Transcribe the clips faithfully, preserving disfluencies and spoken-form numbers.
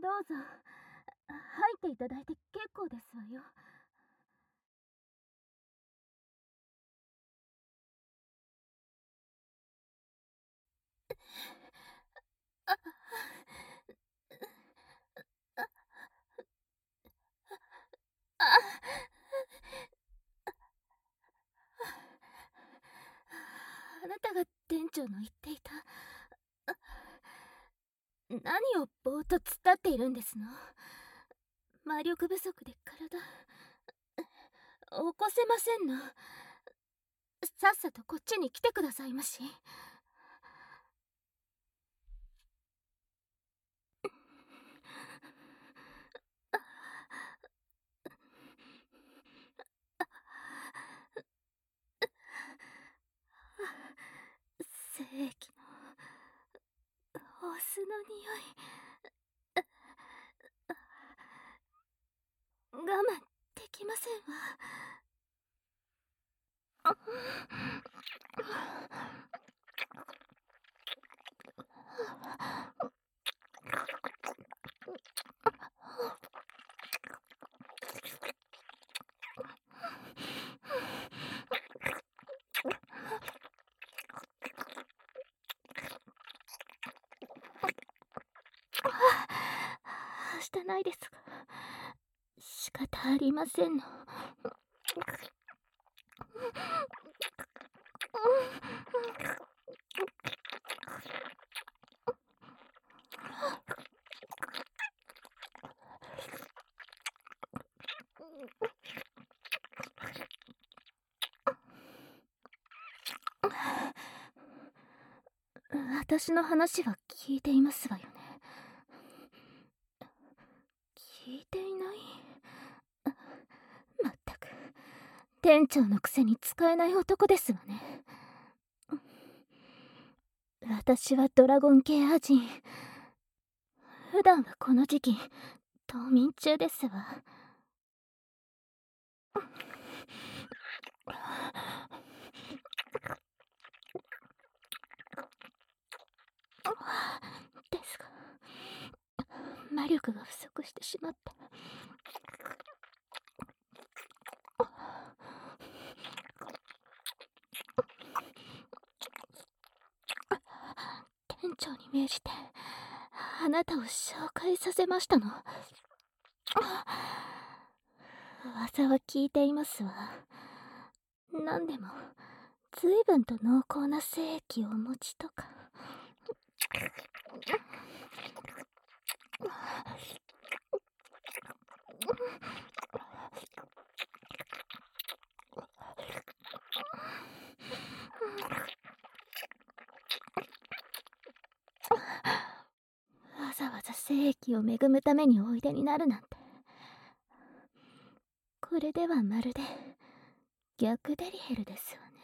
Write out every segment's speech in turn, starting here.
どうぞ入っていただいて結構ですわよ。あああなたが店長の言っていた。何をぼーっと突っ立っているんですの。魔力不足で体起こせませんの。さっさとこっちに来てくださいまし。精液のお酢の匂い、我慢できませんわ。はしてないですが仕方ありませんの。私の話は聞いていますわよね。聞いていない。まったく店長のくせに使えない男ですわね。私はドラゴン系アジン。普段はこの時期冬眠中ですわ。ですが魔力が不足してしまった。店長に命じてあなたを紹介させましたの。噂は聞いていますわ。何でも随分と濃厚な精液をお持ちとか。わざわざ精液を恵むためにおいでになるなんて。これではまるで逆デリヘルですよね。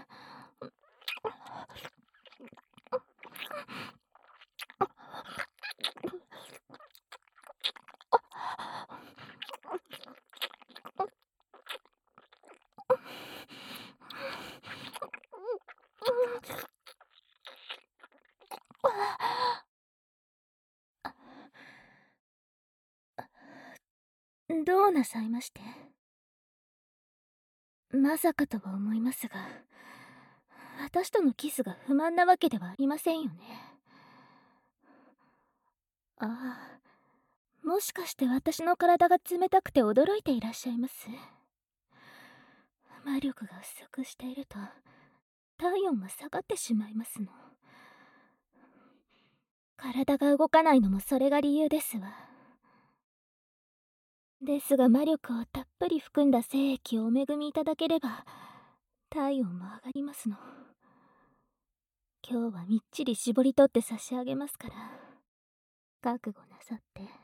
どうなさいまして。まさかとは思いますが、私とのキスが不満なわけではありませんよね。ああ、もしかして私の体が冷たくて驚いていらっしゃいます？魔力が不足していると体温が下がってしまいますの。体が動かないのもそれが理由ですわ。ですが魔力をたっぷり含んだ精液をお恵みいただければ体温も上がりますの。今日はみっちり絞り取って差し上げますから覚悟なさって。